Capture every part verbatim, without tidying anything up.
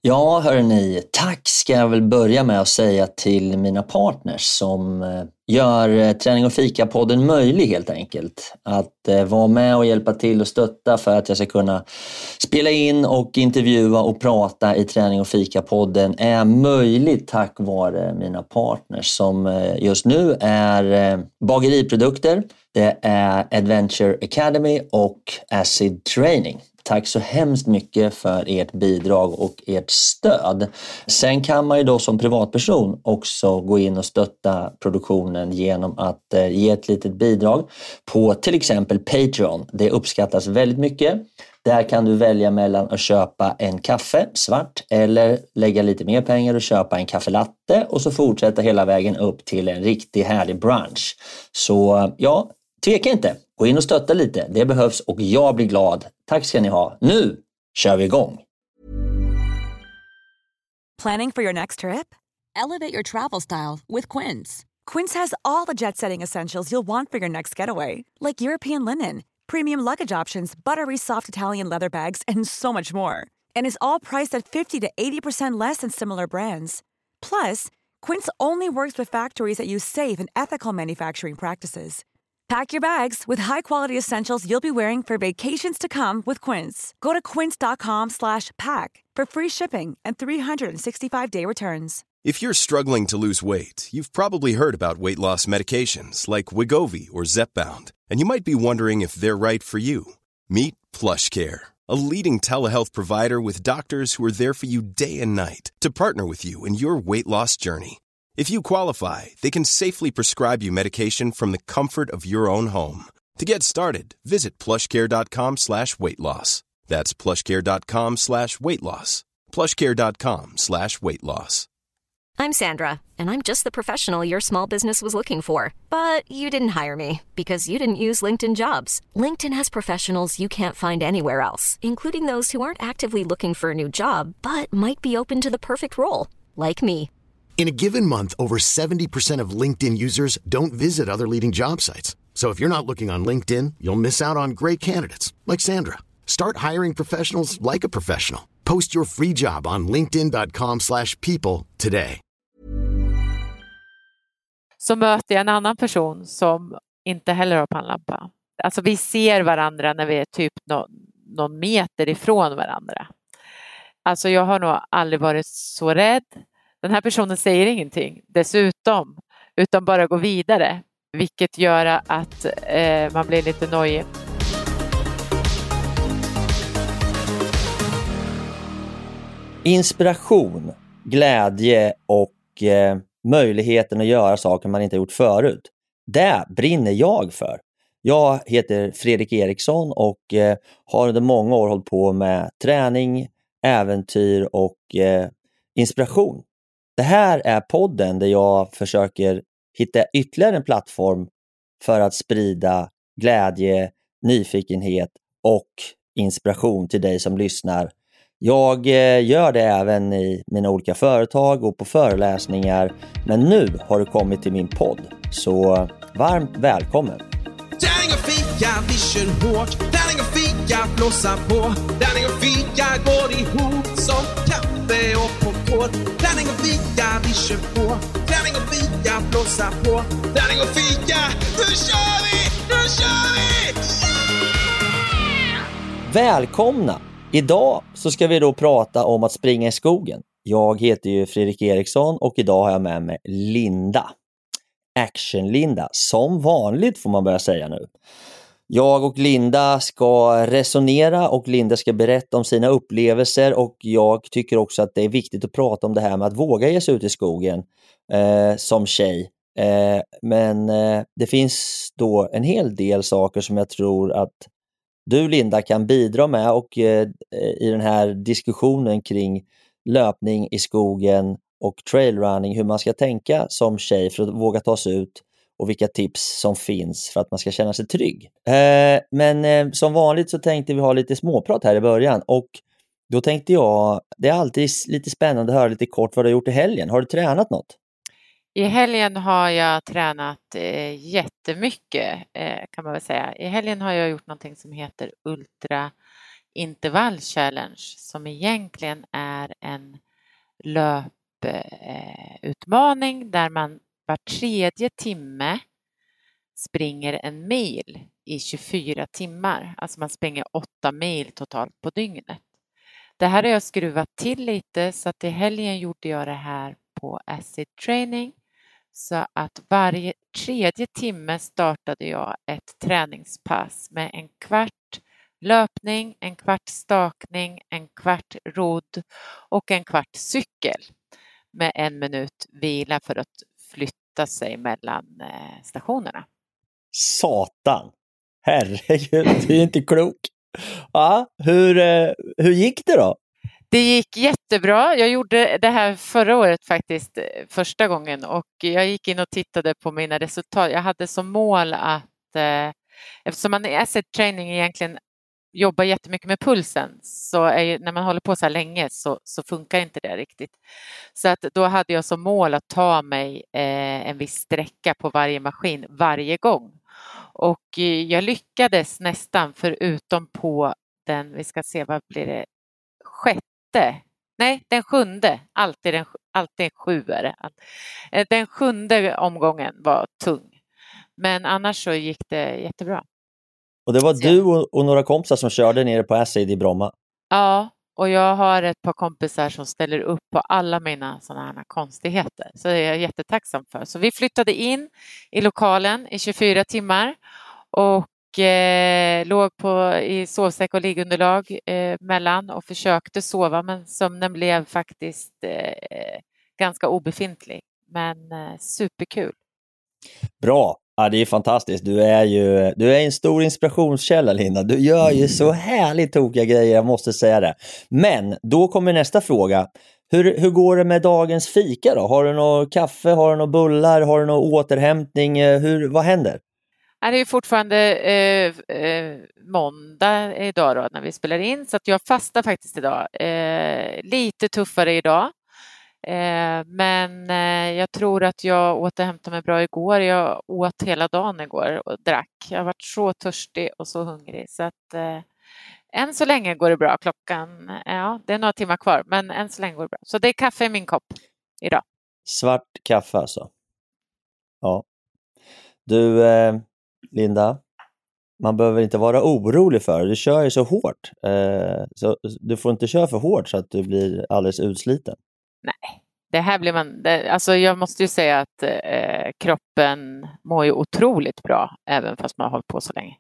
Ja, hörni, tack ska jag väl börja med att säga till mina partners som gör Träning och Fika-podden möjlig helt enkelt. Att eh, vara med och hjälpa till och stötta för att jag ska kunna spela in och intervjua och prata i Träning och Fika-podden är möjligt tack vare mina partners som eh, just nu är eh, bageriprodukter, det är Adventure Academy och Acid Training. Tack så hemskt mycket för ert bidrag och ert stöd. Sen kan man ju då som privatperson också gå in och stötta produktionen genom att eh, ge ett litet bidrag på till exempel Patreon. Det uppskattas väldigt mycket. Där kan du välja mellan att köpa en kaffe svart eller lägga lite mer pengar och köpa en kaffelatte och så fortsätta hela vägen upp till en riktigt härlig brunch. Så ja, tveka inte. Gå in och stötta lite. Det behövs och jag blir glad. Tack ska ni ha. Nu kör vi igång. Planning for your next trip? Elevate your travel style with Quince. Quince has all the jet-setting essentials you'll want for your next getaway, like European linen, premium luggage options, buttery soft Italian leather bags, and so much more. And is all priced at fifty to eighty percent less than similar brands. Plus, Quince only works with factories that use safe and ethical manufacturing practices. Pack your bags with high-quality essentials you'll be wearing for vacations to come with Quince. Go to quince.com slash pack for free shipping and three sixty-five day returns. If you're struggling to lose weight, you've probably heard about weight loss medications like Wegovy or Zepbound, and you might be wondering if they're right for you. Meet PlushCare, a leading telehealth provider with doctors who are there for you day and night to partner with you in your weight loss journey. If you qualify, they can safely prescribe you medication from the comfort of your own home. To get started, visit plushcare.com slash weight loss. That's plushcare.com slash weight loss. plushcare.com slash weight loss. I'm Sandra, and I'm just the professional your small business was looking for. But you didn't hire me because you didn't use LinkedIn Jobs. LinkedIn has professionals you can't find anywhere else, including those who aren't actively looking for a new job, but might be open to the perfect role, like me. In a given month, over seventy percent of LinkedIn users don't visit other leading job sites. So if you're not looking on LinkedIn, you'll miss out on great candidates like Sandra. Start hiring professionals like a professional. Post your free job on linkedin.com slash people today. Så möter jag en annan person som inte heller har pannlampa. Alltså vi ser varandra när vi är typ no- någon meter ifrån varandra. Alltså jag har nog aldrig varit så rädd. Den här personen säger ingenting dessutom, utan bara går vidare. Vilket gör att eh, man blir lite nojig. Inspiration, glädje och eh, möjligheten att göra saker man inte gjort förut. Det brinner jag för. Jag heter Fredrik Eriksson och eh, har under många år hållit på med träning, äventyr och eh, inspiration. Det här är podden där jag försöker hitta ytterligare en plattform för att sprida glädje, nyfikenhet och inspiration till dig som lyssnar. Jag gör det även i mina olika företag och på föreläsningar, men nu har du kommit till min podd. Så varmt välkommen! Träning och fika, vi kör hårt. Träning och fika, blåsa på. Träning och fika går ihop som kaffe och popcorn. Träning och fika, vi kör på. Träning och fika, blåsa på. Träning och fika, nu kör vi! Nu kör vi! Yeah! Välkomna! Idag så ska vi då prata om att springa i skogen. Jag heter ju Fredrik Eriksson och idag har jag med mig Linda. Action Linda, som vanligt får man börja säga nu. Jag och Linda ska resonera och Linda ska berätta om sina upplevelser, och jag tycker också att det är viktigt att prata om det här med att våga ge sig ut i skogen eh, som tjej. Eh, men eh, det finns då en hel del saker som jag tror att du, Linda, kan bidra med och eh, i den här diskussionen kring löpning i skogen och trailrunning, hur man ska tänka som tjej för att våga ta sig ut och vilka tips som finns för att man ska känna sig trygg. Eh, men eh, som vanligt så tänkte vi ha lite småprat här i början, och då tänkte jag, det är alltid lite spännande att höra lite kort vad du har gjort i helgen. Har du tränat något? I helgen har jag tränat eh, jättemycket eh, kan man väl säga. I helgen har jag gjort någonting som heter Ultra Intervall Challenge, som egentligen är en löputmaning där man var tredje timme springer en mil i tjugofyra timmar. Alltså man springer åtta mil totalt på dygnet. Det här har jag skruvat till lite, så att i helgen gjorde jag det här på Acid Training. Så att varje tredje timme startade jag ett träningspass med en kvart löpning, en kvart stakning, en kvart rodd och en kvart cykel. Med en minut vila för att flytta sig mellan stationerna. Satan! Herregud, det är inte klok. Ja, hur, hur gick det då? Det gick jättebra. Jag gjorde det här förra året faktiskt första gången och jag gick in och tittade på mina resultat. Jag hade som mål att, eh, eftersom man i Acid Training egentligen jobbar jättemycket med pulsen, så är ju, när man håller på så här länge så, så funkar inte det riktigt. Så att då hade jag som mål att ta mig eh, en viss sträcka på varje maskin varje gång. Och eh, jag lyckades nästan, förutom på den, vi ska se vad blir det, sjätte, nej den sjunde, alltid, den, alltid sju är det. Den sjunde omgången var tung. Men annars så gick det jättebra. Och det var du och, och några kompisar som körde nere på Acid i Bromma? Ja, och jag har ett par kompisar som ställer upp på alla mina sådana här konstigheter. Så det är jag jättetacksam för. Så vi flyttade in i lokalen i tjugofyra timmar och eh, låg på, i sovsäck och liggunderlag eh, mellan och försökte sova, men sömnen blev faktiskt eh, ganska obefintlig. Men eh, superkul. Bra. Ja, det är fantastiskt. Du är ju du är en stor inspirationskälla, Linda. Du gör ju så härligt tokiga grejer, jag måste säga det. Men då kommer nästa fråga. Hur, hur går det med dagens fika då? Har du något kaffe, har du några bullar, har du någon återhämtning? Hur, vad händer? Det är fortfarande eh, eh, måndag idag då, när vi spelar in, så att jag fastar faktiskt idag. Eh, lite tuffare idag. Eh, men eh, jag tror att jag återhämtade mig bra igår. Jag åt hela dagen igår och drack. Jag har varit så törstig och så hungrig. Så att eh, än så länge går det bra. Klockan, ja, det är några timmar kvar. Men än så länge går det bra. Så det är kaffe i min kopp idag. Svart kaffe alltså. Ja. Du, eh, Linda. Man behöver inte vara orolig för det. Du kör ju så hårt. Eh, så du får inte köra för hårt så att du blir alldeles utsliten. Nej, det här blir man, det, alltså jag måste ju säga att eh, kroppen mår ju otroligt bra även fast man har hållit på så länge.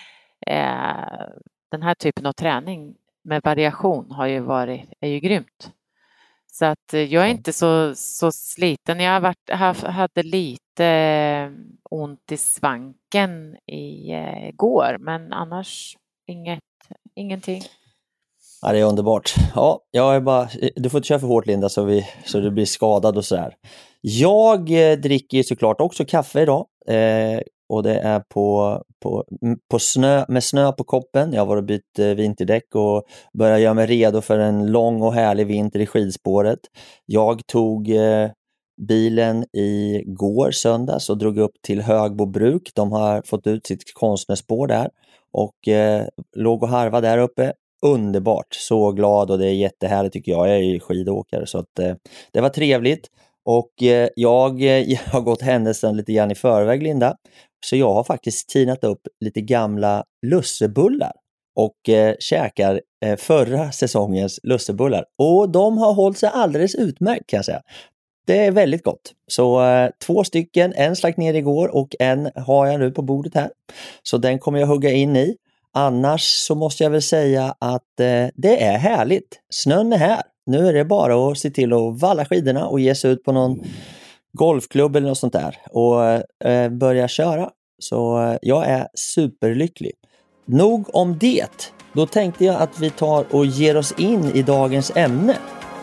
Eh, den här typen av träning med variation har ju varit, är ju grymt. Så att eh, jag är inte så, så sliten. Jag har varit, haft, hade lite eh, ont i svanken i eh, går, men annars inget, ingenting. Ja, det är underbart. Ja, jag är bara, du får inte köra för hårt, Linda, så, vi, så du blir skadad och så här. Jag eh, dricker såklart också kaffe idag. Eh, och det är på, på, på snö, med snö på koppen. Jag har varit och bytt eh, vinterdäck och börjar göra mig redo för en lång och härlig vinter i skidspåret. Jag tog eh, bilen igår söndags och drog upp till Högbo bruk. De har fått ut sitt konstnärsspår där och eh, låg och harva där uppe. Underbart, så glad, och det är jättehärligt tycker jag. Jag är ju skidåkare, så att eh, det var trevligt. Och eh, jag, jag har gått händelsen lite grann i förväg, Linda. Så jag har faktiskt tinat upp lite gamla lussebullar och eh, käkar eh, förra säsongens lussebullar. Och de har hållit sig alldeles utmärkt, kan jag säga. Det är väldigt gott. Så eh, två stycken, en slags ner igår och en har jag nu på bordet här. Så den kommer jag hugga in i. Annars så måste jag väl säga att eh, det är härligt. Snön är här. Nu är det bara att se till att valla skidorna och ge sig ut på någon golfklubb eller något sånt där. Och eh, börja köra. Så eh, jag är superlycklig. Nog om det. Då tänkte jag att vi tar och ger oss in i dagens ämne.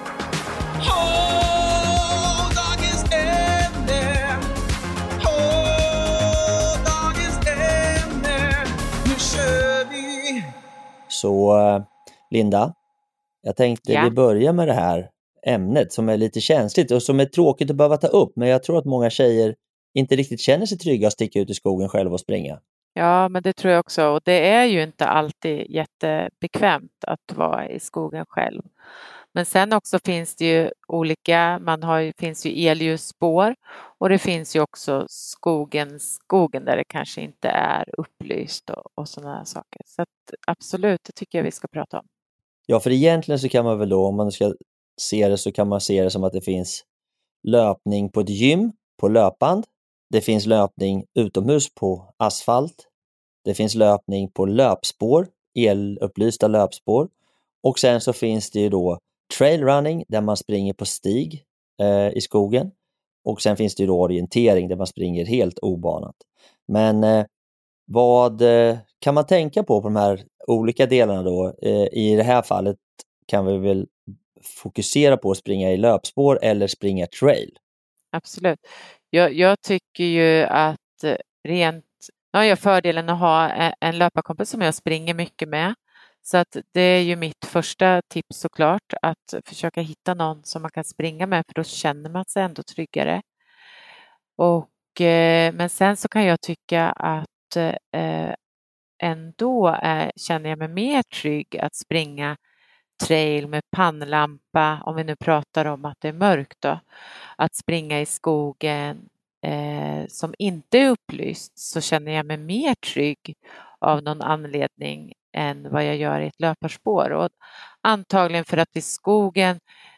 Så Linda, jag tänkte ja. vi börjar med det här ämnet som är lite känsligt och som är tråkigt att behöva ta upp. Men jag tror att många tjejer inte riktigt känner sig trygga att sticka ut i skogen själv och springa. Ja, men det tror jag också. Och det är ju inte alltid jättebekvämt att vara i skogen själv. Men sen också finns det ju olika, man har ju, finns ju elljusspår och det finns ju också skogen, skogen där det kanske inte är upplyst och, och sådana här saker. Så att absolut, det tycker jag vi ska prata om. Ja, för egentligen så kan man väl då, om man ska se det, så kan man se det som att det finns löpning på ett gym på löpband. Det finns löpning utomhus på asfalt. Det finns löpning på löpspår, elupplysta löpspår. Och sen så finns det ju då trailrunning där man springer på stig eh, i skogen. Och sen finns det ju då orientering där man springer helt obanat. Men eh, vad eh, kan man tänka på på de här olika delarna då? Eh, I det här fallet kan vi väl fokusera på att springa i löpspår eller springa trail. Absolut. Jag, jag tycker ju att rent, ja, jag har fördelen att ha en löparkompis som jag springer mycket med. Så att det är ju mitt första tips såklart, att försöka hitta någon som man kan springa med, för då känner man sig ändå tryggare. Och, eh, men sen så kan jag tycka att eh, ändå är, känner jag mig mer trygg att springa trail med pannlampa, om vi nu pratar om att det är mörkt då, att springa i skogen eh, som inte är upplyst, så känner jag mig mer trygg av någon anledning än vad jag gör i ett löparspår. Och antagligen för att i skogen,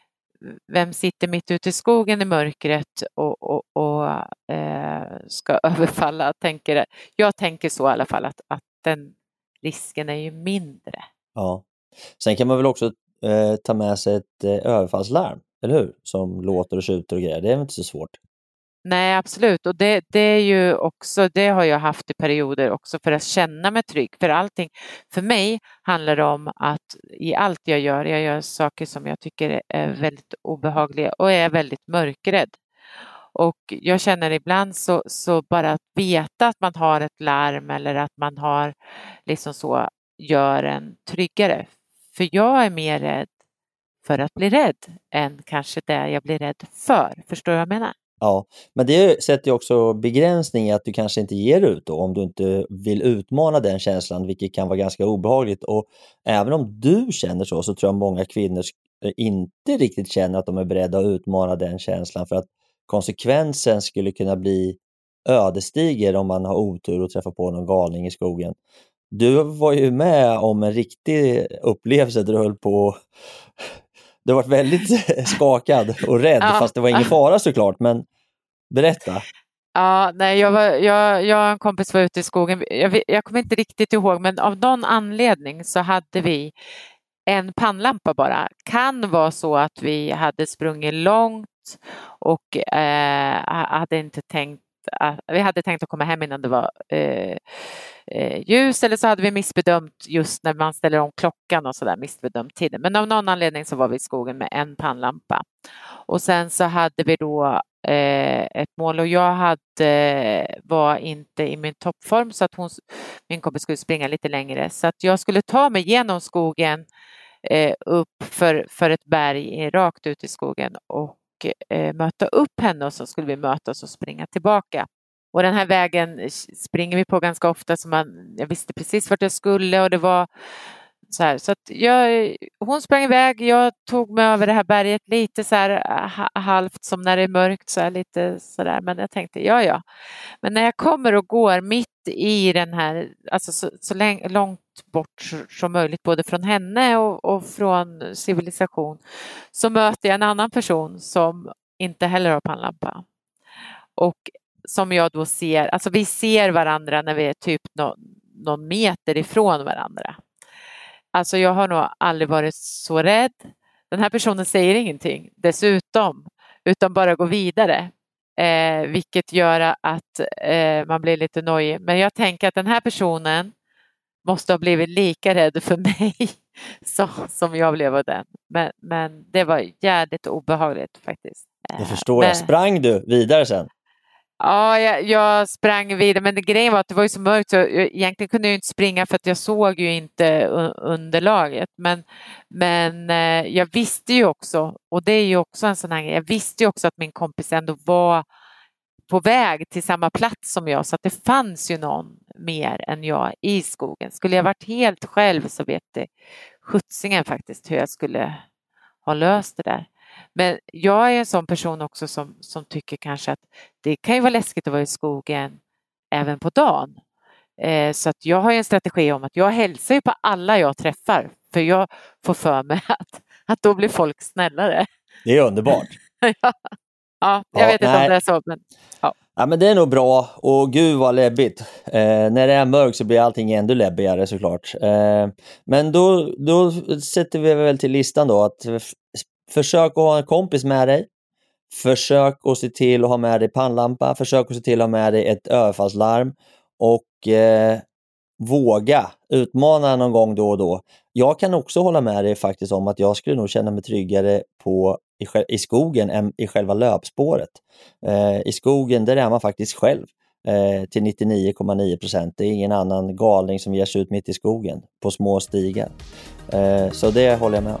vem sitter mitt ute i skogen i mörkret och, och, och eh, ska överfalla, tänker, jag tänker så i alla fall, att, att den risken är ju mindre. Ja. Sen kan man väl också eh, ta med sig ett eh, överfallslarm, eller hur? Som låter och tjuter och grejer. Det är inte så svårt. Nej, absolut. Och det, det är ju också, det har jag haft i perioder också för att känna mig trygg. För allting, för mig handlar det om att i allt jag gör, jag gör saker som jag tycker är väldigt obehagliga och är väldigt mörkrädd. Och jag känner ibland så, så bara att veta att man har ett larm eller att man har liksom så, gör en tryggare. För jag är mer rädd för att bli rädd än kanske det jag blir rädd för. Förstår du vad jag menar? Ja, men det sätter ju också begränsning i att du kanske inte ger ut då, om du inte vill utmana den känslan, vilket kan vara ganska obehagligt. Och även om du känner så, så tror jag många kvinnor inte riktigt känner att de är beredda att utmana den känslan, för att konsekvensen skulle kunna bli ödesdiger om man har otur och träffar på någon galning i skogen. Du var ju med om en riktig upplevelse där du höll på. Du har varit väldigt skakad och rädd, ja, fast det var ingen fara såklart, men berätta. Ja, nej, jag, var, jag, jag och en kompis var ute i skogen. Jag, jag kommer inte riktigt ihåg, men av någon anledning så hade vi en pannlampa bara. Kan vara så att vi hade sprungit långt och eh, hade inte tänkt att, vi hade tänkt att komma hem innan det var eh, eh, ljus, eller så hade vi missbedömt just när man ställer om klockan och sådär, missbedömt tiden. Men av någon anledning så var vi i skogen med en pannlampa. Och sen så hade vi då eh, ett mål, och jag hade, var inte i min toppform, så att hon, min kompis skulle springa lite längre. Så att jag skulle ta mig genom skogen eh, upp för, för ett berg rakt ut i skogen och eh, möta upp henne, och så skulle vi mötas och springa tillbaka. Och den här vägen springer vi på ganska ofta, så man, jag visste precis vart jag skulle, och det var så här. Så att jag, hon sprang iväg, jag tog mig över det här berget lite så här halvt som när det är mörkt, så här, lite så där. Men jag tänkte, ja ja. Men när jag kommer och går mitt i den här, alltså så, så lång, långt bort som möjligt, både från henne och, och från civilisation, så möter jag en annan person som inte heller har pannlampa. Och som jag då ser, alltså vi ser varandra när vi är typ no, någon meter ifrån varandra. Alltså jag har nog aldrig varit så rädd. Den här personen säger ingenting dessutom, utan bara går vidare. Eh, vilket gör att eh, man blir lite nojig. Men jag tänker att den här personen måste ha blivit lika rädd för mig så, som jag blev av den. Men, men det var jävligt obehagligt faktiskt. Eh, jag förstår, men... jag sprang du vidare sen? Ja, jag, jag sprang vidare, men det grejen var att det var ju så mörkt, så jag, egentligen kunde jag inte springa för att jag såg ju inte underlaget. Men, men eh, jag visste ju också, och det är ju också en sån här grej, jag visste ju också att min kompis ändå var på väg till samma plats som jag, så att det fanns ju någon mer än jag i skogen. Skulle jag varit helt själv så vet det skjutsingen faktiskt hur jag skulle har löst det där. Men jag är en sån person också som, som tycker kanske att det kan ju vara läskigt att vara i skogen även på dagen. Eh, så att jag har en strategi om att jag hälsar ju på alla jag träffar. För jag får för mig att, att då blir folk snällare. Det är underbart. ja. ja, jag Ja, vet inte nej. om det är så. Men, ja. Ja, men det är nog bra, och gud vad läbbigt. Eh, när det är mörkt så blir allting ännu läbbigare såklart. Eh, men då, då sätter vi väl till listan då att f- försök att ha en kompis med dig. Försök att se till att ha med dig pannlampa. Försök att se till att ha med dig ett överfallslarm. Och eh, våga utmana någon gång då och då. Jag kan också hålla med dig faktiskt om att jag skulle nog känna mig tryggare på, i, i skogen än i själva löpspåret. Eh, I skogen där är man faktiskt själv eh, till nittionio komma nio procent. Det är ingen annan galning som ger sig ut mitt i skogen på små stigar. Eh, så det håller jag med om.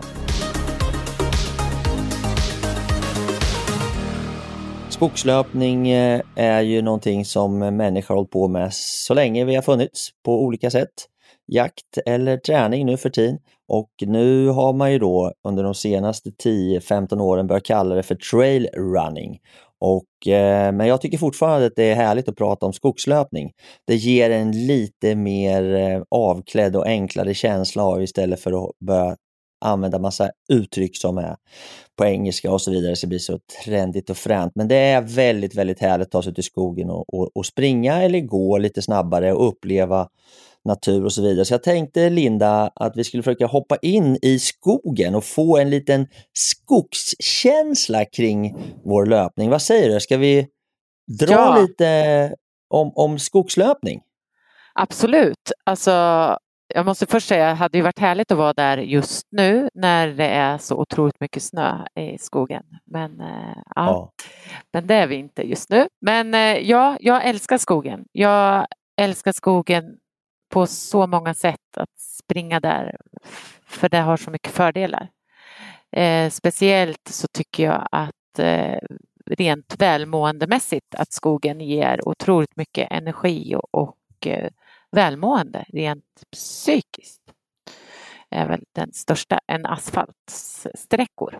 Skogslöpning är ju någonting som människor har hållit på med så länge vi har funnits på olika sätt. Jakt eller träning nu för tiden. Och nu har man ju då under de senaste tio femton åren börjat kalla det för trail running. Och, eh, men jag tycker fortfarande att det är härligt att prata om skogslöpning. Det ger en lite mer eh, avklädd och enklare känsla av, istället för att börja använda massa uttryck som är på engelska och så vidare, så det blir så trendigt och fränt. Men det är väldigt, väldigt härligt att ta sig ut i skogen och, och, och springa eller gå lite snabbare och uppleva natur och så vidare. Så jag tänkte, Linda, att vi skulle försöka hoppa in i skogen och få en liten skogskänsla kring vår löpning. Vad säger du? Ska vi dra Ja. lite om, om skogslöpning? Absolut. Alltså, jag måste först säga att det hade ju varit härligt att vara där just nu när det är så otroligt mycket snö i skogen. Men, eh, ja. Ja. Men det är vi inte just nu. Men eh, ja, jag älskar skogen. Jag älskar skogen på så många sätt, att springa där. För det har så mycket fördelar. Eh, speciellt så tycker jag att eh, rent välmåendemässigt att skogen ger otroligt mycket energi och, och eh, välmående rent psykiskt. Är väl den största än asfaltsträckor.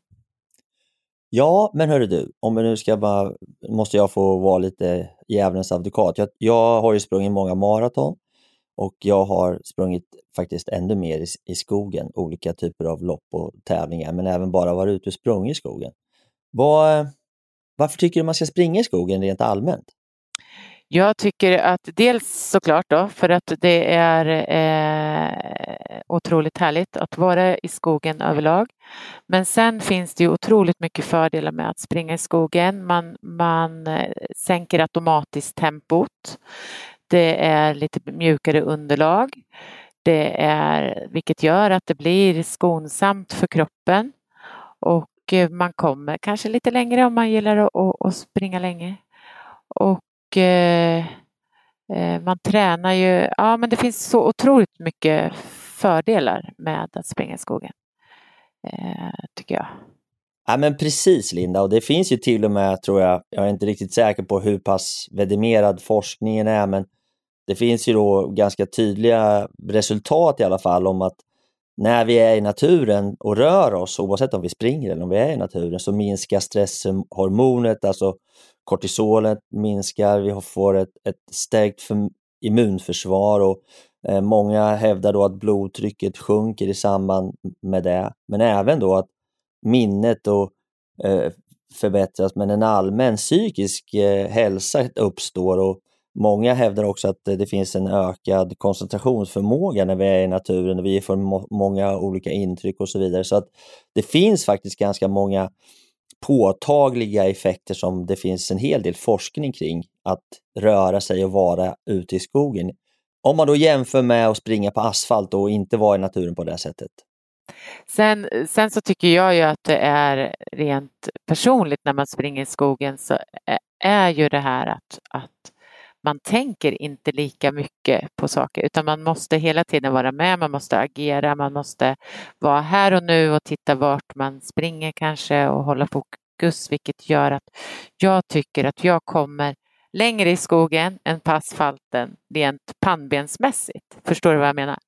Ja, men hörru du, om vi nu ska bara, måste jag få vara lite djävulens advokat. Jag, jag har ju sprungit många maraton, och jag har sprungit faktiskt ännu mer i, i skogen, olika typer av lopp och tävlingar, men även bara varit ute och sprungit i skogen. Vad, varför tycker du man ska springa i skogen rent allmänt? Jag tycker att dels såklart då, för att det är eh, otroligt härligt att vara i skogen överlag. Men sen finns det ju otroligt mycket fördelar med att springa i skogen. Man, man eh, sänker automatiskt tempot. Det är lite mjukare underlag. Det är, vilket gör att det blir skonsamt för kroppen. Och eh, man kommer kanske lite längre om man gillar att, att, att springa länge. Och Eh, man tränar ju, ja men det finns så otroligt mycket fördelar med att springa i skogen, eh, tycker jag. Ja, men precis, Linda, och det finns ju till och med, tror jag, jag är inte riktigt säker på hur pass vidimerad forskningen är, men det finns ju då ganska tydliga resultat i alla fall om att när vi är i naturen och rör oss, oavsett om vi springer eller om vi är i naturen, så minskar stresshormonet, alltså kortisolet minskar, vi får ett, ett stärkt för, immunförsvar, och eh, många hävdar då att blodtrycket sjunker i samband med det, men även då att minnet och, eh, förbättras, men en allmän psykisk eh, hälsa uppstår, och många hävdar också att det finns en ökad koncentrationsförmåga när vi är i naturen och vi får må- många olika intryck och så vidare, så att det finns faktiskt ganska många påtagliga effekter som det finns en hel del forskning kring att röra sig och vara ute i skogen. Om man då jämför med att springa på asfalt och inte vara i naturen på det sättet. Sen, sen så tycker jag ju att det är rent personligt när man springer i skogen, så är, är ju det här att, att man tänker inte lika mycket på saker, utan man måste hela tiden vara med, man måste agera, man måste vara här och nu och titta vart man springer kanske och hålla fokus, vilket gör att jag tycker att jag kommer längre i skogen än på asfalten rent pannbensmässigt. Förstår du vad jag menar?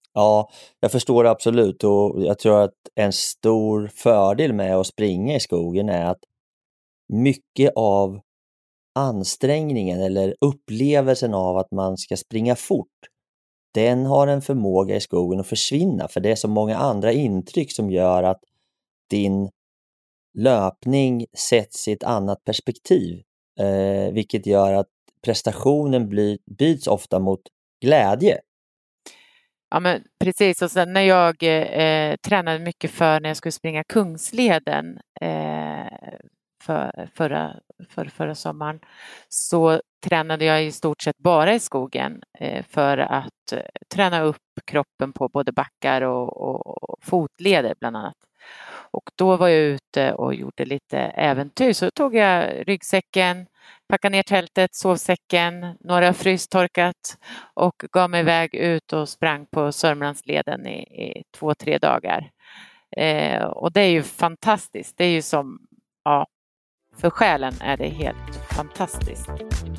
Ja, jag förstår det absolut, och jag tror att en stor fördel med att springa i skogen är att mycket av ansträngningen eller upplevelsen av att man ska springa fort, den har en förmåga i skogen att försvinna, för det är så många andra intryck som gör att din löpning sätts i ett annat perspektiv, eh, vilket gör att prestationen blir, byts ofta mot glädje. Ja, men precis. Och sen när jag eh, tränade mycket för när jag skulle springa Kungsleden eh, för, förra, för, förra sommaren, så tränade jag i stort sett bara i skogen eh, för att eh, träna upp kroppen på både backar och, och, och fotleder bland annat. Och då var jag ute och gjorde lite äventyr. Så tog jag ryggsäcken, packade ner tältet, sovsäcken, några frystorkat och gav mig iväg ut och sprang på Sörmlandsleden i, i två, tre dagar. Eh, och det är ju fantastiskt. Det är ju som, ja, för själen är det helt fantastiskt.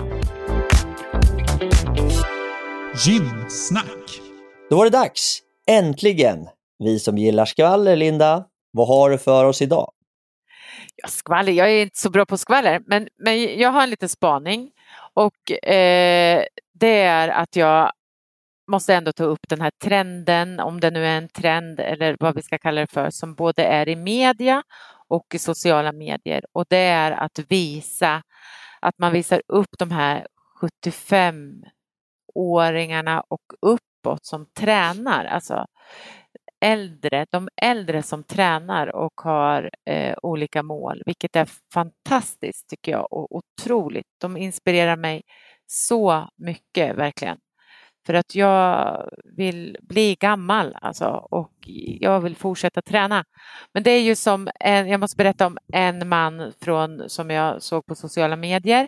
Gymsnack. Då var det dags, äntligen! Vi som gillar skvaller, Linda, vad har du för oss idag? Ja, skvaller, jag är inte så bra på skvaller, men, men jag har en liten spaning. Och eh, det är att jag måste ändå ta upp den här trenden, om det nu är en trend eller vad vi ska kalla det för, som både är i media och i sociala medier. Och det är att visa, att man visar upp de här sjuttiofem-åringarna och uppåt som tränar. Alltså äldre, de äldre som tränar och har eh, olika mål, vilket är fantastiskt tycker jag och otroligt. De inspirerar mig så mycket verkligen. För att jag vill bli gammal alltså, och jag vill fortsätta träna. Men det är ju som, en, jag måste berätta om en man från, som jag såg på sociala medier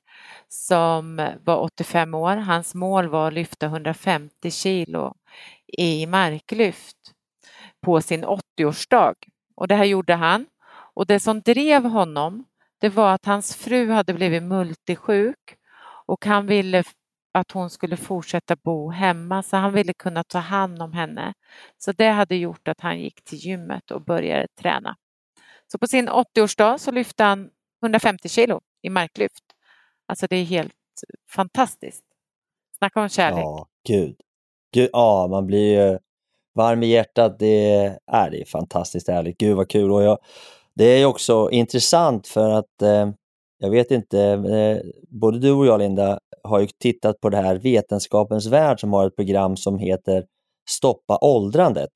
som var åttiofem år. Hans mål var att lyfta hundrafemtio kilo i marklyft på sin åttioårsdag. Och det här gjorde han. Och det som drev honom, det var att hans fru hade blivit multisjuk och han ville att hon skulle fortsätta bo hemma, så han ville kunna ta hand om henne. Så det hade gjort att han gick till gymmet och började träna. Så på sin åttioårsdag så lyfte han hundrafemtio kilo i marklyft. Alltså det är helt fantastiskt. Snacka om kärlek. Ja, gud. gud ja, man blir ju varm i hjärtat. Det är, det är fantastiskt härligt. Gud vad kul. Och jag, det är också intressant för att eh, jag vet inte, eh, både du och jag, Linda, har ju tittat på det här Vetenskapens värld som har ett program som heter Stoppa åldrandet.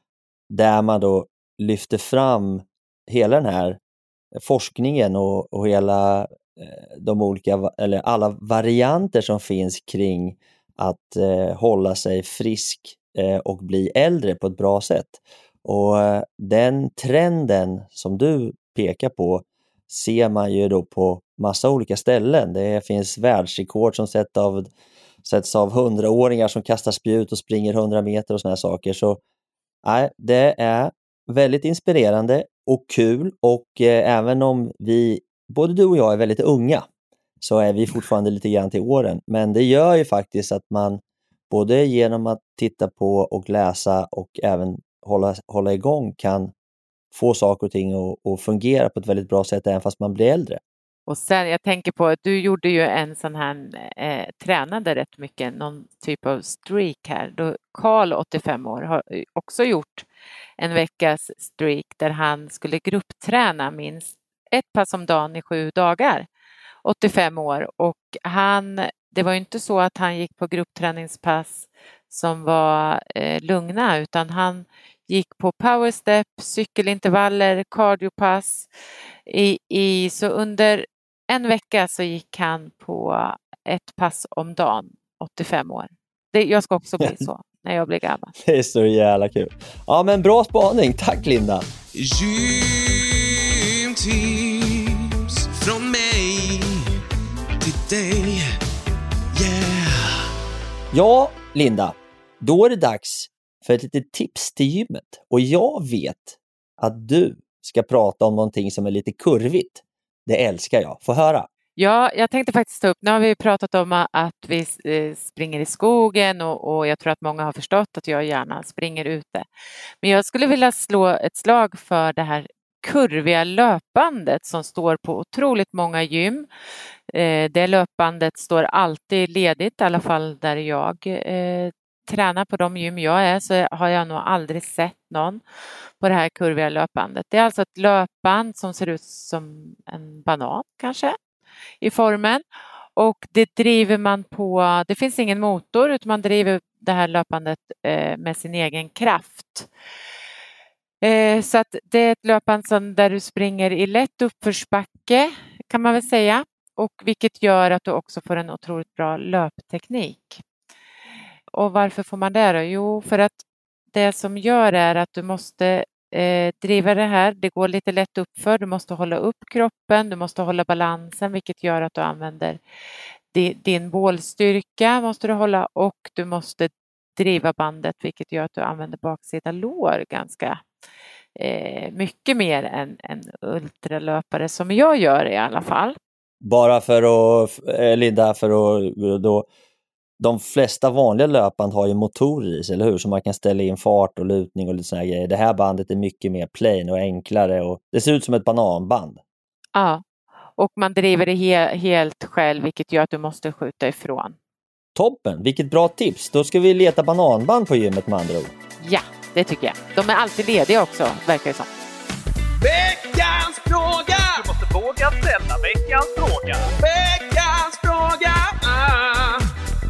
Där man då lyfter fram hela den här forskningen och, och hela eh, de olika, eller alla varianter som finns kring att eh, hålla sig frisk eh, och bli äldre på ett bra sätt. Och eh, den trenden som du pekar på ser man ju då på massa olika ställen. Det finns världsrekord som sätts av, sätts av hundraåringar som kastar spjut och springer hundra meter och såna här saker. Så nej, det är väldigt inspirerande och kul, och eh, även om vi, både du och jag är väldigt unga, så är vi fortfarande lite grann till åren. Men det gör ju faktiskt att man både genom att titta på och läsa och även hålla, hålla igång kan få saker och ting att fungera på ett väldigt bra sätt även fast man blir äldre. Och sen, jag tänker på att du gjorde ju en sån här, eh, tränade rätt mycket, någon typ av streak här. Då Karl, åttiofem år, har också gjort en veckas streak där han skulle gruppträna minst ett pass om dagen i sju dagar. åttiofem år, och han, det var ju inte så att han gick på gruppträningspass som var eh, lugna, utan han gick på powerstep, cykelintervaller, cardiopass. I, i, så under en vecka så gick han på ett pass om dagen, åttiofem år. Det, jag ska också bli så när jag blir gammal. Det är så jävla kul. Ja, men bra spaning. Tack, Linda. Gymtips från mig till dig. Yeah. Ja, Linda. Då är det dags för ett litet tips till gymmet. Och jag vet att du ska prata om någonting som är lite kurvigt. Det älskar jag. Få höra. Ja, jag tänkte faktiskt ta upp, nu har vi pratat om att vi springer i skogen och, och jag tror att många har förstått att jag gärna springer ute. Men jag skulle vilja slå ett slag för det här kurviga löpbandet som står på otroligt många gym. Det löpbandet står alltid ledigt, i alla fall där jag eh, tränar på de gym jag är, så har jag nog aldrig sett någon på det här kurviga löpbandet. Det är alltså ett löpband som ser ut som en banan kanske i formen, och det driver man på, det finns ingen motor utan man driver det här löpbandet eh, med sin egen kraft. Eh, så att det är ett löpband som där du springer i lätt uppförsbacke kan man väl säga, och vilket gör att du också får en otroligt bra löpteknik. Och varför får man det då? Jo, för att det som gör är att du måste eh, driva det här. Det går lite lätt uppför. Du måste hålla upp kroppen. Du måste hålla balansen, vilket gör att du använder din, din bålstyrka måste du hålla, och du måste driva bandet, vilket gör att du använder baksida lår ganska eh, mycket mer än en ultralöpare som jag gör i alla fall. Bara för att, Linda, för att då, de flesta vanliga löpband har ju motorer i sig, eller hur? Så man kan ställa in fart och lutning och lite såna grejer. Det här bandet är mycket mer plain och enklare, och det ser ut som ett bananband. Ja, och man driver det he- helt själv, vilket gör att du måste skjuta ifrån. Toppen, vilket bra tips. Då ska vi leta bananband på gymmet med andra ord. Ja, det tycker jag. De är alltid lediga också, verkar det som. Veckans fråga! Du måste våga ställa veckans fråga. Veckans fråga! Ah,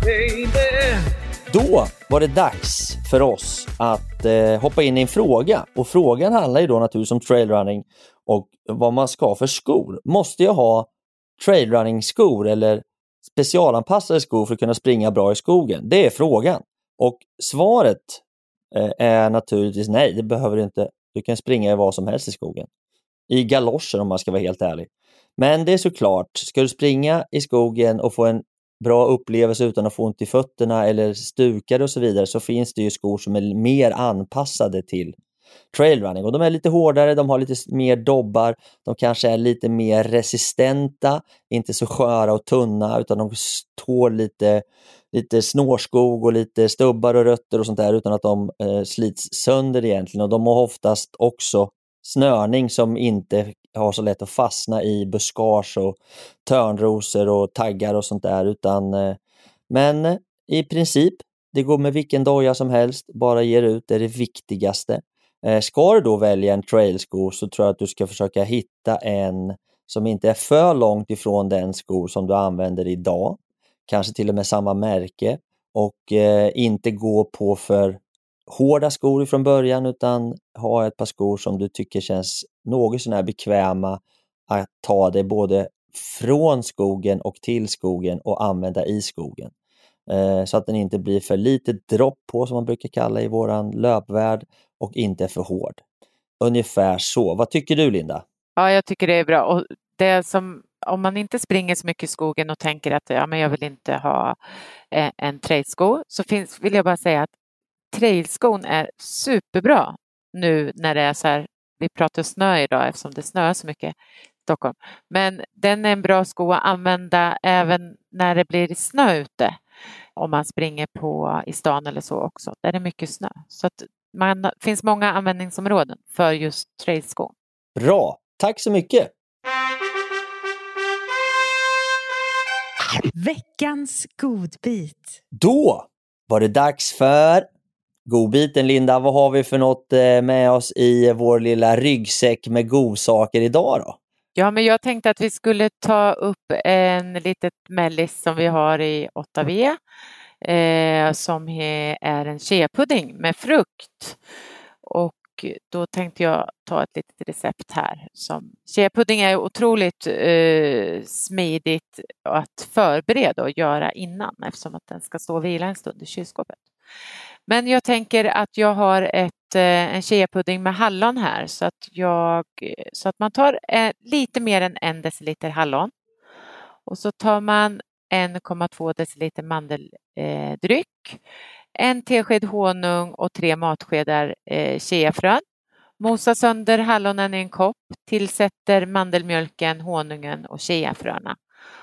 baby. Då var det dags för oss att eh, hoppa in i en fråga. Och frågan handlar ju då naturligtvis om trailrunning och vad man ska ha för skor. Måste jag ha trailrunning-skor eller specialanpassade skor för att kunna springa bra i skogen? Det är frågan. Och svaret eh, är naturligtvis nej, det behöver du inte. Du kan springa i vad som helst i skogen. I galoscher om man ska vara helt ärlig. Men det är såklart, ska du springa i skogen och få en bra upplevelse utan att få ont i fötterna eller stukar och så vidare, så finns det ju skor som är mer anpassade till trailrunning. Och de är lite hårdare, de har lite mer dobbar, de kanske är lite mer resistenta, inte så sköra och tunna, utan de tål lite, lite snårskog och lite stubbar och rötter och sånt där utan att de eh, slits sönder egentligen. Och de har oftast också snörning som inte har så lätt att fastna i buskage och törnrosor och taggar och sånt där, utan eh, men i princip det går med vilken doja som helst, bara ger ut, det är det viktigaste. Eh, ska du då välja en trailsko så tror jag att du ska försöka hitta en som inte är för långt ifrån den sko som du använder idag, kanske till och med samma märke, och eh, inte gå på för hårda skor från början, utan ha ett par skor som du tycker känns något sån här bekväma att ta det både från skogen och till skogen och använda i skogen. Eh, så att den inte blir för lite dropp på, som man brukar kalla i våran löpvärld, och inte för hård. Ungefär så. Vad tycker du, Linda? Ja, jag tycker det är bra. Och det som, om man inte springer så mycket i skogen och tänker att ja, men jag vill inte ha en, en trailsko, så finns, vill jag bara säga att trailskon är superbra nu när det är så här, vi pratar snö idag eftersom det snöar så mycket i Stockholm. Men den är en bra sko att använda även när det blir snö ute. Om man springer på i stan eller så också, där det är mycket snö. Så att man finns många användningsområden för just trailskon. Bra, tack så mycket! Veckans godbit. Då var det dags för godbiten, Linda. Vad har vi för något med oss i vår lilla ryggsäck med godsaker idag då? Ja, men jag tänkte att vi skulle ta upp en litet mellis som vi har i åtta V eh, som är en chia-pudding med frukt. Och då tänkte jag ta ett litet recept här. Som chia-pudding är otroligt eh, smidigt att förbereda och göra innan, eftersom att den ska stå och vila en stund i kylskåpet. Men jag tänker att jag har ett, en chia-pudding med hallon här, så att, jag, så att man tar eh, lite mer än en deciliter hallon. Och så tar man en komma två deciliter mandeldryck, eh, en tesked honung och tre matskedar eh, chiafrön. Mosa sönder hallonen i en kopp, tillsätter mandelmjölken, honungen och chiafröna.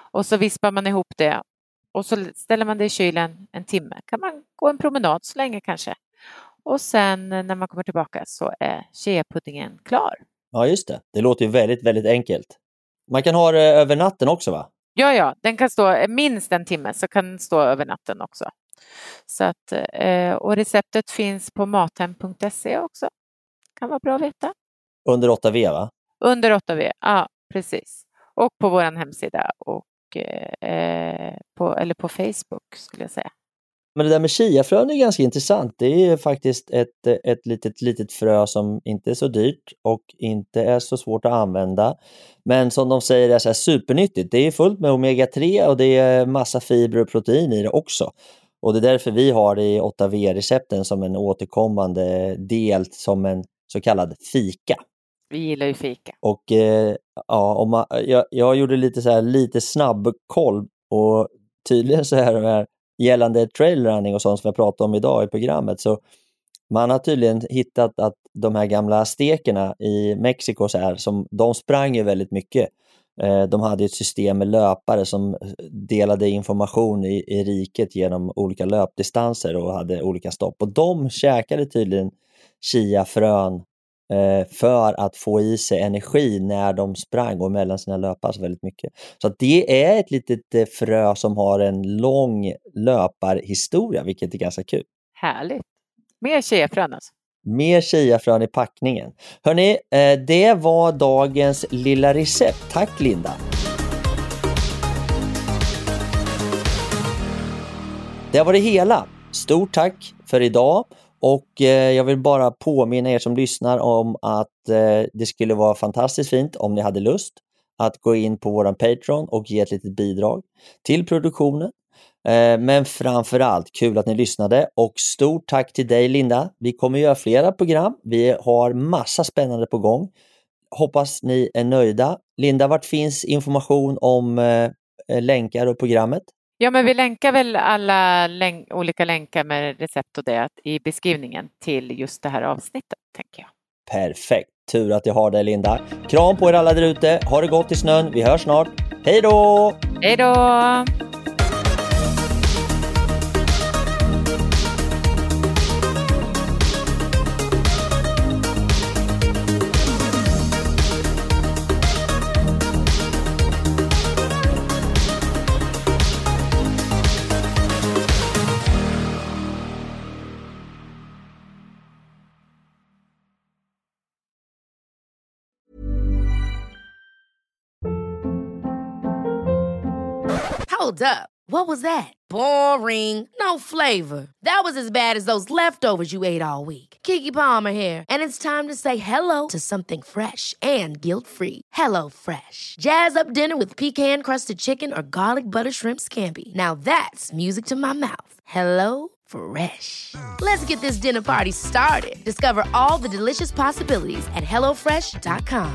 Och så vispar man ihop det och så ställer man det i kylen en timme. Kan man gå en promenad så länge kanske. Och sen när man kommer tillbaka så är chia-puddingen klar. Ja, just det. Det låter ju väldigt, väldigt enkelt. Man kan ha det över natten också, va? Ja, ja. Den kan stå minst en timme, så kan den stå över natten också. Så att, och receptet finns på mathem punkt se också. Kan vara bra att veta. Under åtta V, va? Under åtta V, ja, precis. Och på vår hemsida och eh, på, eller på Facebook skulle jag säga. Men det där med chiafrön är ganska intressant. Det är faktiskt ett, ett litet, litet frö som inte är så dyrt och inte är så svårt att använda. Men som de säger är så här supernyttigt. Det är fullt med omega tre och det är massa fibrer och protein i det också. Och det är därför vi har det i åtta V-recepten som en återkommande del som en så kallad fika. Vi gillar ju fika. Och eh, ja, om man, jag, jag gjorde lite så här lite snabb koll och tydligen så här, här gällande trailrunning och sånt som jag pratar om idag i programmet, så man har tydligen hittat att de här gamla aztekerna i Mexiko så här, som de sprang ju väldigt mycket. Eh, de hade ett system med löpare som delade information i, i riket genom olika löpdistanser och hade olika stopp. Och de käkade tydligen chiafrön för att få i sig energi när de sprang och mellan sina löpar så väldigt mycket. Så att det är ett litet frö som har en lång löparhistoria, vilket är ganska kul. Härligt. Mer chiafrön alltså. Mer chiafrön i packningen. Hörrni, det var dagens lilla recept. Tack Linda. Det var det hela. Stort tack för idag. Och eh, jag vill bara påminna er som lyssnar om att eh, det skulle vara fantastiskt fint om ni hade lust att gå in på våran Patreon och ge ett litet bidrag till produktionen. Eh, men framförallt kul att ni lyssnade och stort tack till dig Linda. Vi kommer göra flera program. Vi har massa spännande på gång. Hoppas ni är nöjda. Linda, vart finns information om eh, länkar och programmet? Ja, men vi länkar väl alla länk- olika länkar med recept och det i beskrivningen till just det här avsnittet, tänker jag. Perfekt. Tur att jag har dig, Linda. Kram på er alla där ute. Ha det gott i snön. Vi hörs snart. Hej då! Hej då! Hold up. What was that? Boring. No flavor. That was as bad as those leftovers you ate all week. Keke Palmer here, and it's time to say hello to something fresh and guilt-free. Hello Fresh. Jazz up dinner with pecan-crusted chicken or garlic butter shrimp scampi. Now that's music to my mouth. Hello Fresh. Let's get this dinner party started. Discover all the delicious possibilities at hello fresh dot com.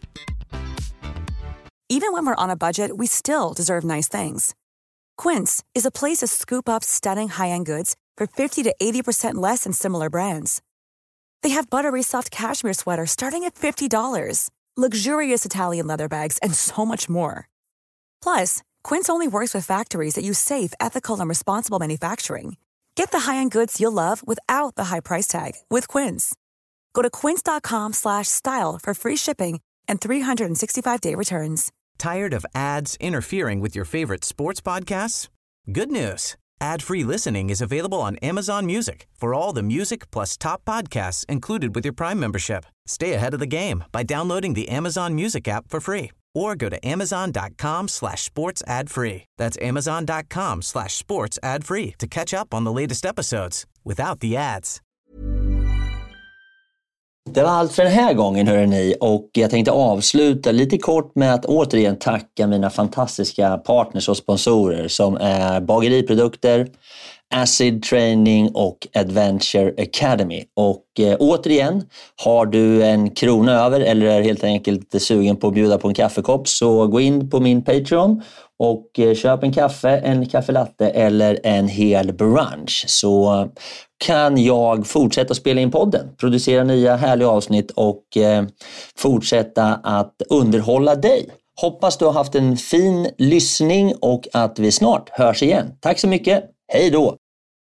Even when we're on a budget, we still deserve nice things. Quince is a place to scoop up stunning high-end goods for fifty to eighty percent less than similar brands. They have buttery soft cashmere sweaters starting at fifty dollars, luxurious Italian leather bags, and so much more. Plus, Quince only works with factories that use safe, ethical, and responsible manufacturing. Get the high-end goods you'll love without the high price tag with Quince. Go to quince.com slash style for free shipping and three sixty-five day returns. Tired of ads interfering with your favorite sports podcasts? Good news. Ad-free listening is available on Amazon Music for all the music plus top podcasts included with your Prime membership. Stay ahead of the game by downloading the Amazon Music app for free or go to amazon.com slash sports ad free. That's amazon.com slash sports ad free to catch up on the latest episodes without the ads. Det var allt för den här gången, hörrni, och jag tänkte avsluta lite kort med att återigen tacka mina fantastiska partners och sponsorer som är Bageriprodukter, Acid Training och Adventure Academy. Och eh, återigen, har du en krona över eller är helt enkelt sugen på att bjuda på en kaffekopp, så gå in på min Patreon och eh, köp en kaffe, en kaffelatte eller en hel brunch, så kan jag fortsätta spela in podden, producera nya härliga avsnitt och eh, fortsätta att underhålla dig. Hoppas du har haft en fin lyssning och att vi snart hörs igen. Tack så mycket. Hej då!